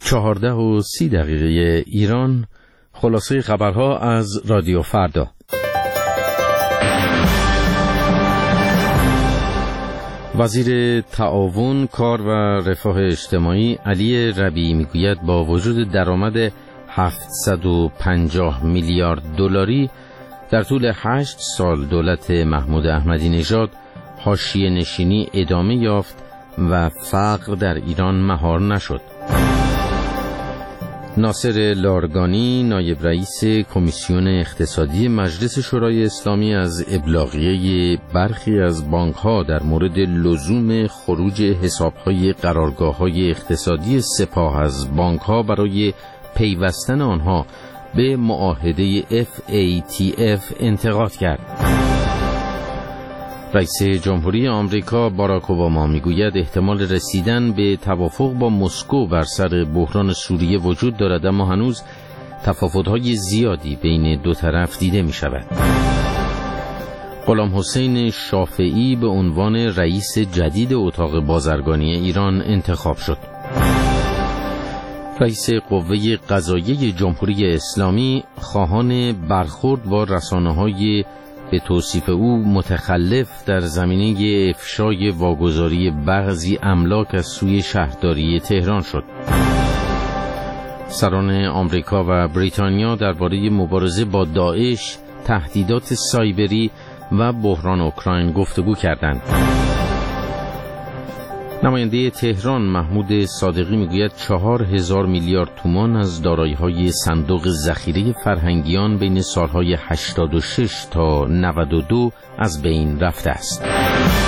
14:30 ایران. خلاصه خبرها از رادیو فردا. وزیر تعاون، کار و رفاه اجتماعی علی ربیعی میگوید با وجود درآمد 750 میلیارد دلاری در طول 8 سال دولت محمود احمدی نژاد حاشیه نشینی ادامه یافت و فقر در ایران مهار نشد. ناصر لارگانی، نایب رئیس کمیسیون اقتصادی مجلس شورای اسلامی، از ابلاغیه برخی از بانک‌ها در مورد لزوم خروج حساب‌های قرارگاه‌های اقتصادی سپاه از بانک‌ها برای پیوستن آنها به معاهده FATF انتقاد کرد. رئیس جمهوری آمریکا باراک اوباما میگوید احتمال رسیدن به توافق با مسکو بر سر بحران سوریه وجود دارد، اما هنوز تفاوت‌های زیادی بین دو طرف دیده می شود. غلام حسین شافعی به عنوان رئیس جدید اتاق بازرگانی ایران انتخاب شد. رئیس قوه قضاییه جمهوری اسلامی خواهان برخورد با رسانه‌های به توصیف او متخلف در زمینه افشای واگذاری بعضی املاک از سوی شهرداری تهران شد. سران آمریکا و بریتانیا درباره مبارزه با داعش، تهدیدات سایبری و بحران اوکراین گفتگو کردند. نماینده تهران محمود صادقی میگوید 4000 میلیارد تومان از دارایی‌های صندوق ذخیره فرهنگیان بین سالهای 86 تا 92 از بین رفته است.